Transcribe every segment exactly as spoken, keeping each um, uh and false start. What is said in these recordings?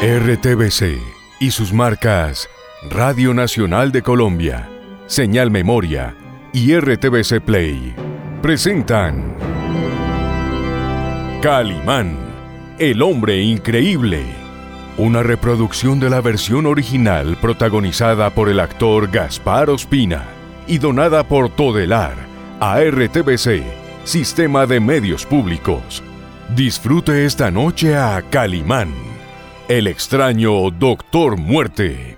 R T V C y sus marcas Radio Nacional de Colombia, Señal Memoria y R T V C Play presentan Calimán, el hombre increíble, una reproducción de la versión original protagonizada por el actor Gaspar Ospina y donada por Todelar a R T V C, Sistema de Medios Públicos. Disfrute esta noche a Calimán, el extraño Doctor Muerte.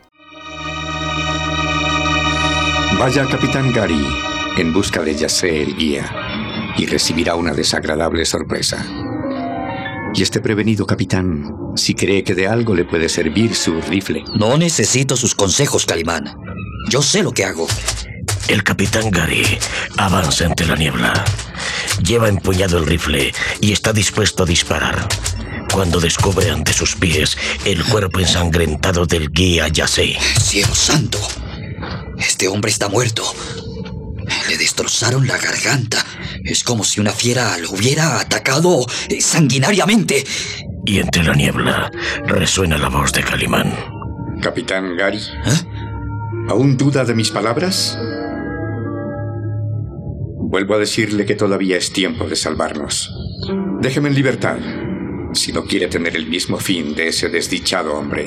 Vaya, Capitán Gary, en busca de Yasé el guía, y recibirá una desagradable sorpresa. Y esté prevenido, capitán, si cree que de algo le puede servir su rifle. No necesito sus consejos, Calimán. Yo sé lo que hago. El Capitán Gary avanza entre la niebla. Lleva empuñado el rifle y está dispuesto a disparar, cuando descubre ante sus pies el cuerpo ensangrentado del guía Yasé. ¡Cielo santo! Este hombre está muerto. Le destrozaron la garganta. Es como si una fiera lo hubiera atacado sanguinariamente. Y entre la niebla resuena la voz de Calimán. Capitán Gary, ¿Eh? ¿aún duda de mis palabras? Vuelvo a decirle que todavía es tiempo de salvarnos. Déjeme en libertad, si no quiere tener el mismo fin de ese desdichado hombre.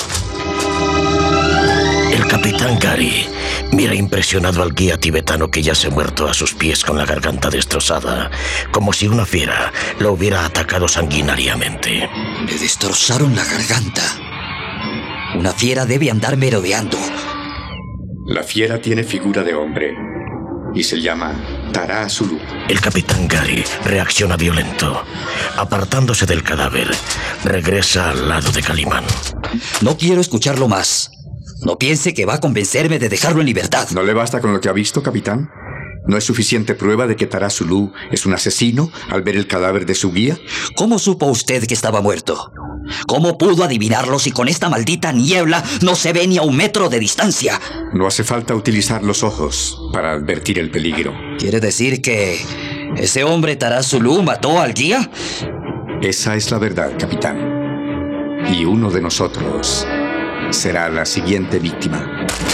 El Capitán Gary mira impresionado al guía tibetano que yace muerto a sus pies con la garganta destrozada, como si una fiera lo hubiera atacado sanguinariamente. Le destrozaron la garganta. Una fiera debe andar merodeando. La fiera tiene figura de hombre y se llama Tara Sulu. El Capitán Gary reacciona violento. Apartándose del cadáver, regresa al lado de Calimán. No quiero escucharlo más. No piense que va a convencerme de dejarlo en libertad. ¿No le basta con lo que ha visto, capitán? ¿No es suficiente prueba de que Tara Sulu es un asesino al ver el cadáver de su guía? ¿Cómo supo usted que estaba muerto? ¿Cómo pudo adivinarlo si con esta maldita niebla no se ve ni a un metro de distancia? No hace falta utilizar los ojos para advertir el peligro. ¿Quiere decir que ese hombre Tara Sulu mató al guía? Esa es la verdad, capitán. Y uno de nosotros será la siguiente víctima.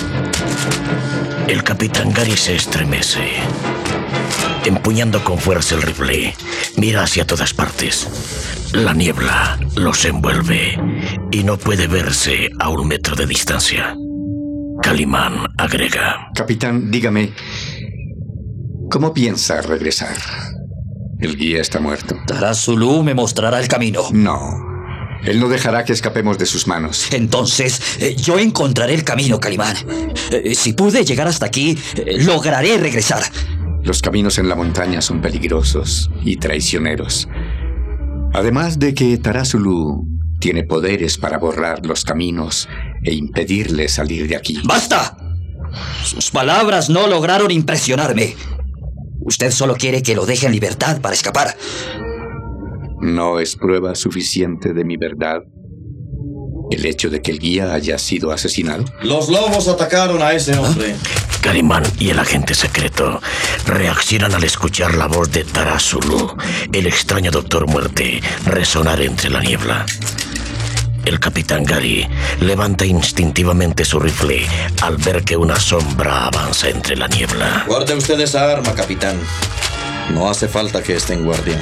El Capitán Gary se estremece. Empuñando con fuerza el rifle, mira hacia todas partes. La niebla los envuelve y no puede verse a un metro de distancia. Calimán agrega: Capitán, dígame, ¿cómo piensa regresar? El guía está muerto. Tara Sulu me mostrará el camino. No, él no dejará que escapemos de sus manos. Entonces, eh, yo encontraré el camino, Calimán. Eh, si pude llegar hasta aquí, eh, lograré regresar. Los caminos en la montaña son peligrosos y traicioneros. Además de que Tara Sulu tiene poderes para borrar los caminos e impedirle salir de aquí. ¡Basta! Sus palabras no lograron impresionarme. Usted solo quiere que lo deje en libertad para escapar. ¿No es prueba suficiente de mi verdad el hecho de que el guía haya sido asesinado? Los lobos atacaron a ese hombre. Calimán y el agente secreto reaccionan al escuchar la voz de Tara Sulu, el extraño Doctor Muerte, resonar entre la niebla. El Capitán Gary levanta instintivamente su rifle al ver que una sombra avanza entre la niebla. Guarde usted esa arma, capitán. No hace falta que esté en guardia.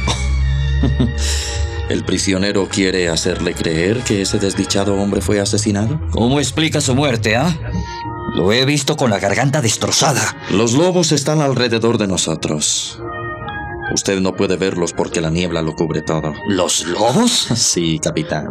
¿El prisionero quiere hacerle creer que ese desdichado hombre fue asesinado? ¿Cómo explica su muerte, ah? ¿eh? Lo he visto con la garganta destrozada. Los lobos están alrededor de nosotros. Usted no puede verlos porque la niebla lo cubre todo. ¿Los lobos? Sí, capitán.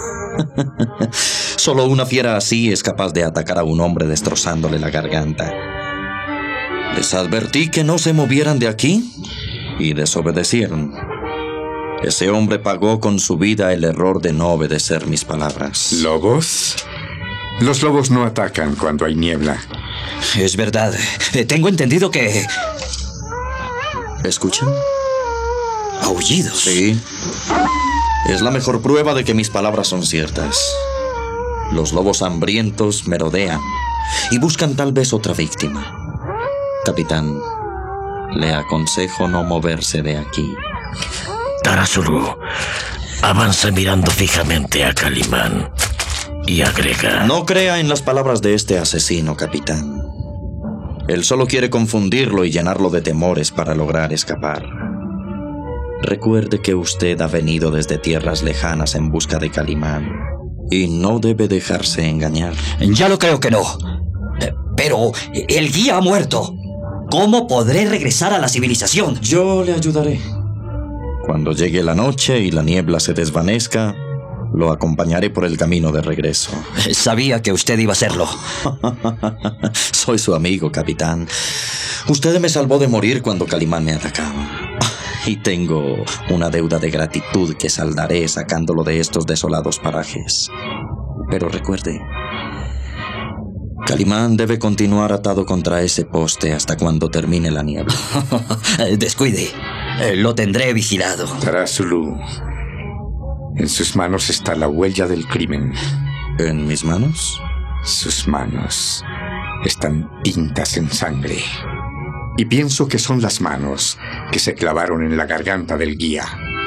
Solo una fiera así es capaz de atacar a un hombre destrozándole la garganta. Les advertí que no se movieran de aquí y desobedecieron. Ese hombre pagó con su vida el error de no obedecer mis palabras. ¿Lobos? Los lobos no atacan cuando hay niebla. Es verdad. Tengo entendido que... ¿Escuchan? ¿Aullidos? Sí. Es la mejor prueba de que mis palabras son ciertas. Los lobos hambrientos merodean y buscan tal vez otra víctima. Capitán, le aconsejo no moverse de aquí. Tara Sulu Avanza mirando fijamente a Calimán y agrega: No crea en las palabras de este asesino, capitán. Él solo quiere confundirlo y llenarlo de temores para lograr escapar. Recuerde que usted ha venido desde tierras lejanas en busca de Calimán y no debe dejarse engañar. Ya lo creo que no. Pero el guía ha muerto. ¿Cómo podré regresar a la civilización? Yo le ayudaré. Cuando llegue la noche y la niebla se desvanezca, lo acompañaré por el camino de regreso. Sabía que usted iba a hacerlo. Soy su amigo, capitán. Usted me salvó de morir cuando Calimán me atacaba. Y tengo una deuda de gratitud que saldaré sacándolo de estos desolados parajes. Pero recuerde, Calimán debe continuar atado contra ese poste hasta cuando termine la niebla. Descuide. Lo tendré vigilado. Tarazulú, en sus manos está la huella del crimen. ¿En mis manos? Sus manos están tintas en sangre. Y pienso que son las manos que se clavaron en la garganta del guía.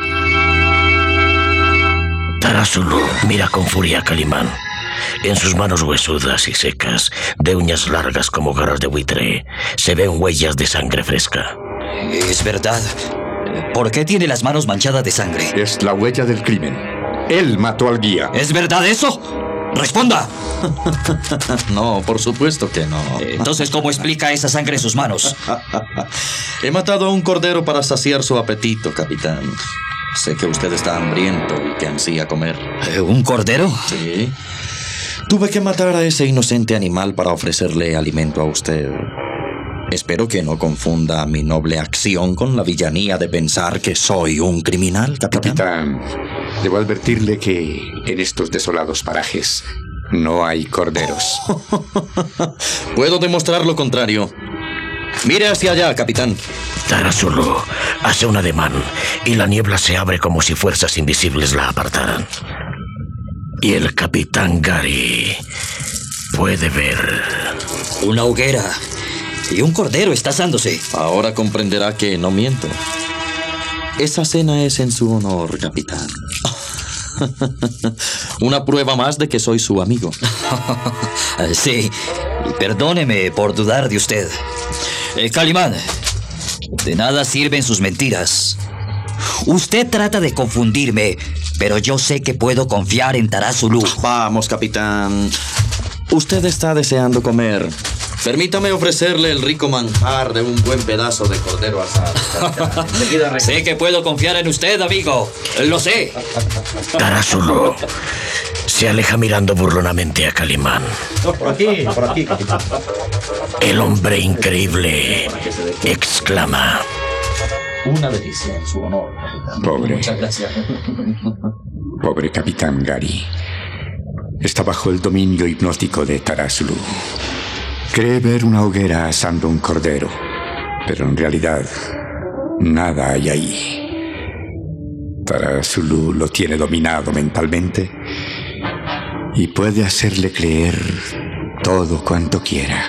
Tarazulú mira con furia a Calimán. En sus manos huesudas y secas, de uñas largas como garras de buitre, se ven huellas de sangre fresca. Es verdad. ¿Por qué tiene las manos manchadas de sangre? Es la huella del crimen. Él mató al guía. ¿Es verdad eso? ¡Responda! No, por supuesto que no. Entonces, ¿cómo explica esa sangre en sus manos? He matado a un cordero para saciar su apetito, capitán. Sé que usted está hambriento y que ansía comer. ¿Un cordero? Sí. Tuve que matar a ese inocente animal para ofrecerle alimento a usted. Espero que no confunda mi noble acción con la villanía de pensar que soy un criminal, capitán. Capitán, debo advertirle que en estos desolados parajes no hay corderos. Puedo demostrar lo contrario. Mire hacia allá, capitán. Tarazulú hace un ademán y la niebla se abre como si fuerzas invisibles la apartaran. Y el capitán Gary puede ver una hoguera y un cordero está asándose. Ahora comprenderá que no miento. Esa cena es en su honor, capitán. Una prueba más de que soy su amigo. Sí, perdóneme por dudar de usted. Eh, Calimán, de nada sirven sus mentiras. Usted trata de confundirme, pero yo sé que puedo confiar en Tarazulú. Vamos, capitán. Usted está deseando comer. Permítame ofrecerle el rico manjar de un buen pedazo de cordero asado. Sé que puedo confiar en usted, amigo. Lo sé. Tarazulú se aleja mirando burlonamente a Calimán. Por aquí, por aquí, capitán. El hombre increíble exclama: Una delicia en su honor, capitán. Pobre. Muchas gracias. Pobre capitán Gary. Está bajo el dominio hipnótico de Tarazulú. Cree ver una hoguera asando un cordero, pero en realidad nada hay ahí. Tarazulú lo tiene dominado mentalmente y puede hacerle creer todo cuanto quiera.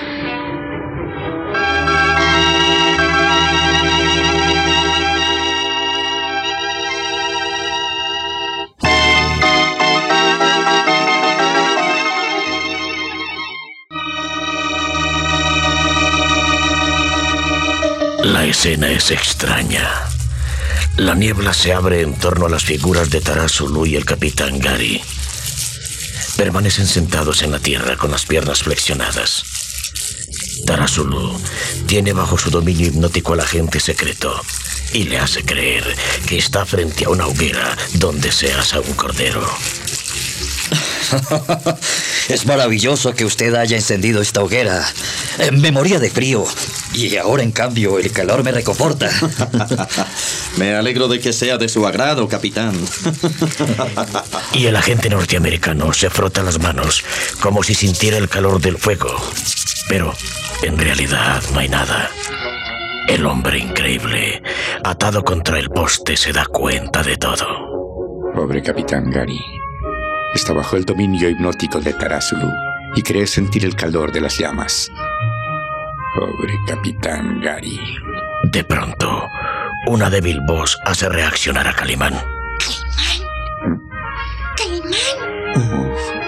La escena es extraña. La niebla se abre en torno a las figuras de Tarazulú y el capitán Gary. Permanecen sentados en la tierra con las piernas flexionadas. Tarazulú tiene bajo su dominio hipnótico al agente secreto y le hace creer que está frente a una hoguera donde se asa un cordero. Es maravilloso que usted haya encendido esta hoguera. Eh, me moría de frío y ahora en cambio el calor me reconforta. Me alegro de que sea de su agrado, capitán. Y el agente norteamericano se frota las manos como si sintiera el calor del fuego. Pero en realidad no hay nada. El hombre increíble, atado contra el poste, se da cuenta de todo. Pobre capitán Gary. Está bajo el dominio hipnótico de Tarazulú y cree sentir el calor de las llamas. Pobre capitán Gary. De pronto, una débil voz hace reaccionar a Calimán.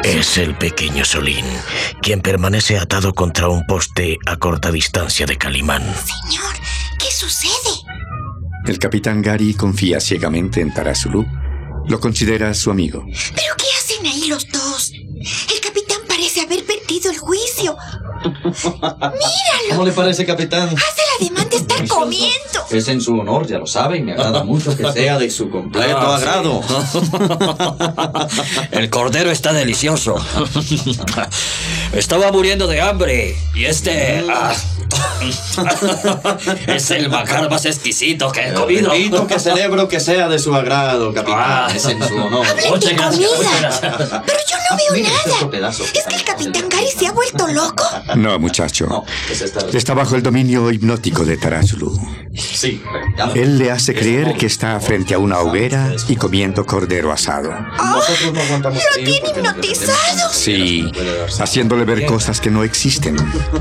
Es el pequeño Solín, quien permanece atado contra un poste a corta distancia de Calimán. Señor, ¿qué sucede? El capitán Gary confía ciegamente en Tarazulú. Lo considera su amigo. ¿Pero qué hacen ahí los dos? El capitán parece haber perdido el juicio. ¡Míralo! ¿Cómo le parece, capitán? Hace el ademán de estar comiendo. Es en su honor, ya lo saben. Me agrada mucho que sea de su completo Ah, agrado. El cordero está delicioso. Estaba muriendo de hambre. Y este... ah, es el manjar más exquisito que he comido. Permito que celebro que sea de su agrado, capitán. Ah. Es en su honor. Hablan de Muchas gracias, muchas comida. gracias. Pero yo no veo Mire, este otro nada. pedazo. ¿Es que el capitán Gary se ha vuelto loco? No, muchacho. No, es esta... Está bajo el dominio hipnótico de Tarazulú. Sí. ya- Él le hace creer que está frente a una hoguera y comiendo cordero asado. Nosotros no aguantamos Lo frío tiene porque nos hipnotizado. Sí, haciéndole ver cosas que no existen.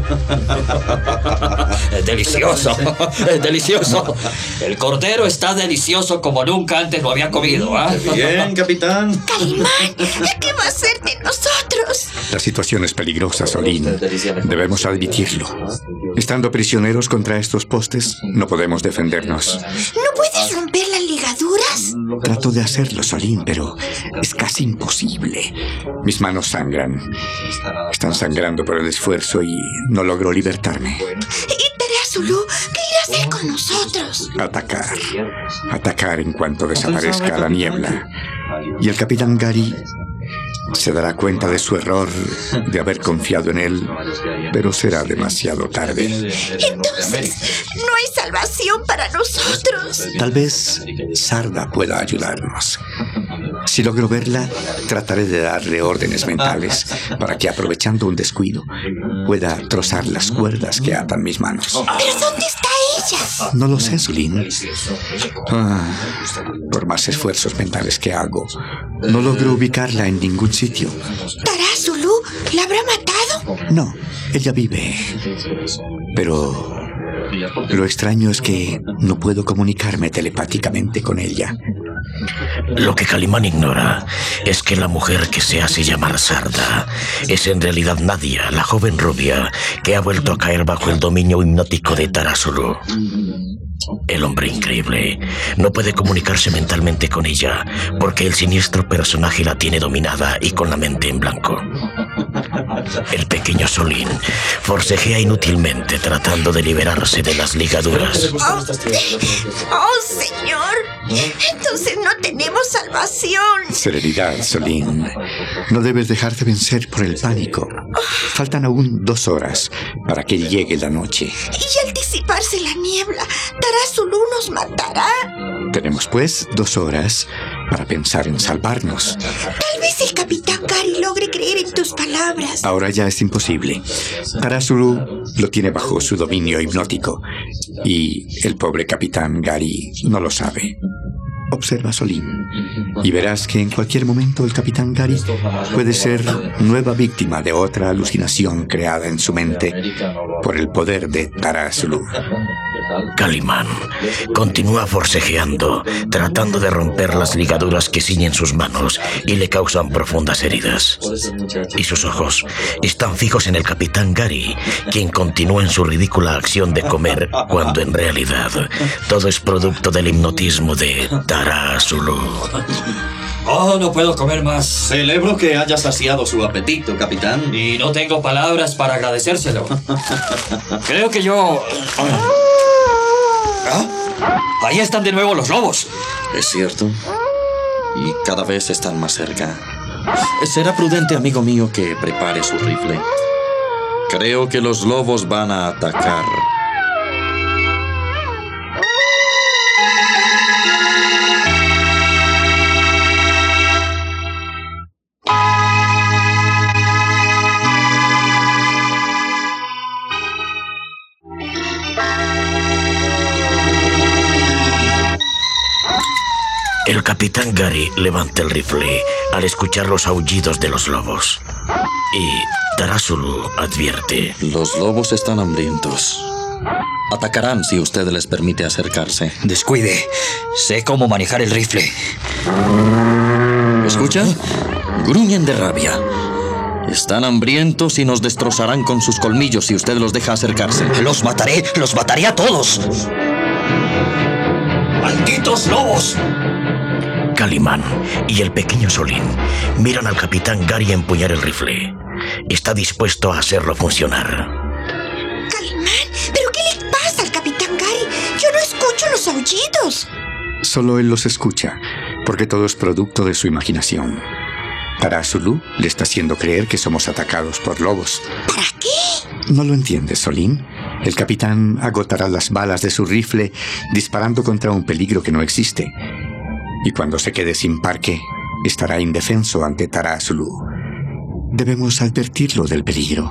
Es delicioso, es delicioso. El cordero está delicioso como nunca antes lo había comido, ¿ah? Bien, capitán. Calimán, ¿qué va a hacer de nosotros? La situación es peligrosa, Solín. Debemos admitirlo. Estando prisioneros contra estos postes, no podemos defendernos. ¿No puedes romper las ligaduras? Trato de hacerlo, Solín, pero es casi imposible. Mis manos sangran. Están sangrando por el esfuerzo y no logro libertarme. ¿Y Tarazulú? ¿Qué irá a hacer con nosotros? Atacar. Atacar en cuanto desaparezca la niebla. Y el capitán Gary se dará cuenta de su error de haber confiado en él, pero será demasiado tarde. Entonces, no hay salvación para nosotros. Tal vez Sarda pueda ayudarnos. Si logro verla, trataré de darle órdenes mentales para que, aprovechando un descuido, pueda trozar las cuerdas que atan mis manos. ¿Pero dónde está ella? No lo sé, Solín. Ah, por más esfuerzos mentales que hago, no logro ubicarla en ningún sitio. ¿Tarazulú la habrá matado? No, ella vive. Pero lo extraño es que no puedo comunicarme telepáticamente con ella. Lo que Calimán ignora es que la mujer que se hace llamar Sarda es en realidad Nadia, la joven rubia que ha vuelto a caer bajo el dominio hipnótico de Tarazulú. El hombre increíble no puede comunicarse mentalmente con ella porque el siniestro personaje la tiene dominada y con la mente en blanco. El pequeño Solín forcejea inútilmente tratando de liberarse de las ligaduras. Oh, oh, señor. Entonces no tenemos salvación. Serenidad, Solín. No debes dejarte vencer por el pánico. Faltan aún dos horas para que llegue la noche. Y al disiparse la niebla, Tarazulú nos matará. Tenemos, pues, dos horas para pensar en salvarnos. Tal vez el capitán Gary logre creer en tus palabras. Ahora ya es imposible. Tarazulú lo tiene bajo su dominio hipnótico y el pobre capitán Gary no lo sabe. Observa, Solín, y verás que en cualquier momento el capitán Gary puede ser nueva víctima de otra alucinación creada en su mente por el poder de Tarazulú. Calimán continúa forcejeando, tratando de romper las ligaduras que ciñen sus manos y le causan profundas heridas. Y sus ojos están fijos en el capitán Gary, quien continúa en su ridícula acción de comer, cuando en realidad todo es producto del hipnotismo de Tarazulú. Oh, no puedo comer más. Celebro que haya saciado su apetito, capitán. Y no tengo palabras para agradecérselo. Creo que yo... ¿Ah? Ahí están de nuevo los lobos. Es cierto. Y cada vez están más cerca. Será prudente, amigo mío, que prepare su rifle. Creo que los lobos van a atacar. El capitán Gary levanta el rifle al escuchar los aullidos de los lobos. Y Tarazulú advierte: Los lobos están hambrientos. Atacarán si usted les permite acercarse. Descuide. Sé cómo manejar el rifle. ¿Escucha? Gruñen de rabia. Están hambrientos y nos destrozarán con sus colmillos si usted los deja acercarse. Los mataré, los mataré a todos. ¡Malditos lobos! Calimán y el pequeño Solín miran al capitán Gary empuñar el rifle. Está dispuesto a hacerlo funcionar. Calimán, ¿pero qué le pasa al capitán Gary? Yo no escucho los aullidos. Solo él los escucha, porque todo es producto de su imaginación. Tara-Azulú le está haciendo creer que somos atacados por lobos. ¿Para qué? ¿No lo entiendes, Solín? El capitán agotará las balas de su rifle disparando contra un peligro que no existe. Y cuando se quede sin parque, estará indefenso ante Tara-Azulú. Debemos advertirlo del peligro.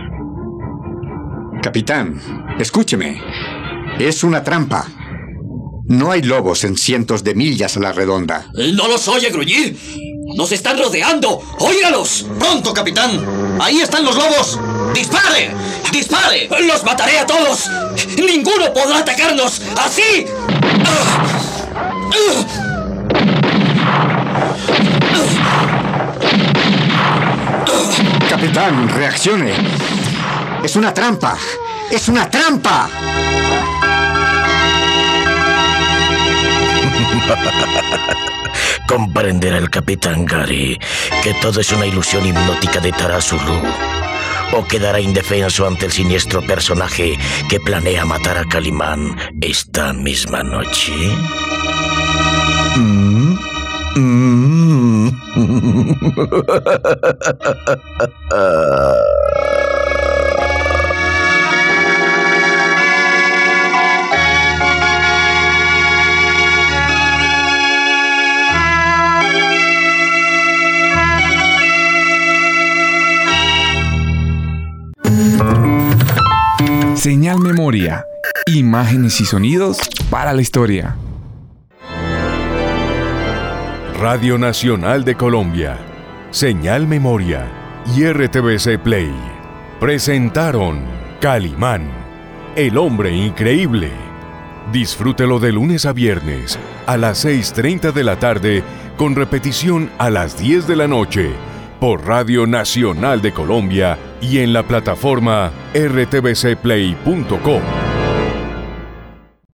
Capitán, escúcheme. Es una trampa. No hay lobos en cientos de millas a la redonda. ¿No los oye gruñir? ¡Nos están rodeando! ¡Óigalos! ¡Pronto, capitán! ¡Ahí están los lobos! ¡Dispare! ¡Dispare! ¡Los mataré a todos! ¡Ninguno podrá atacarnos! ¡Así! Capitán, reaccione. Es una trampa. ¡Es una trampa! Comprenderá el capitán Gary que todo es una ilusión hipnótica de Tara-Azulú, o quedará indefenso ante el siniestro personaje que planea matar a Calimán esta misma noche. ¿Mm? ¿Mm? Señal Memoria. Imágenes y sonidos para la historia. Radio Nacional de Colombia, Señal Memoria y R T V C Play presentaron Calimán, el hombre increíble. Disfrútelo de lunes a viernes a las seis y media de la tarde con repetición a las diez de la noche por Radio Nacional de Colombia y en la plataforma r t v c play punto com.